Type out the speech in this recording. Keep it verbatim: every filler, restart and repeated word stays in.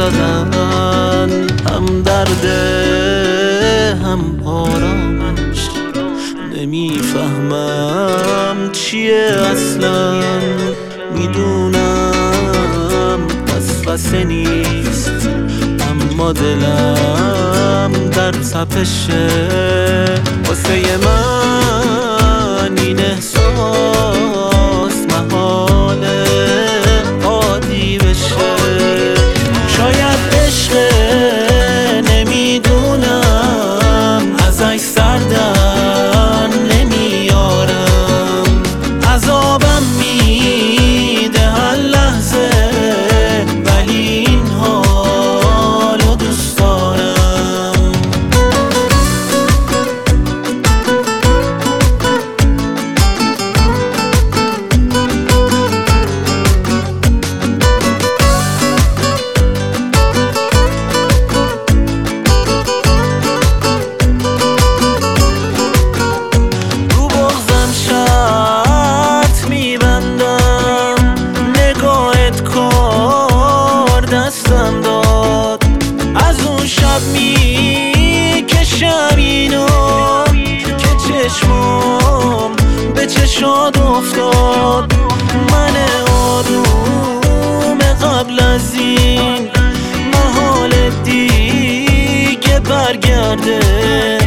زدن، هم درده هم آرامش. نمیفهمم چیه اصلا، میدونم وسوسه نیست، اما دلم در تپشه. واسه من این احساس محاله عادی بشه. شاید عشق نمیدونم، ازش سردن نمیارم، عذابم میده هر لحظه، ولی این حالو دوست دارم. دستم داد از اون شب میکشم اینو که چشمم به چشات افتاد. من آروم قبل از این محال دیگه برگرده،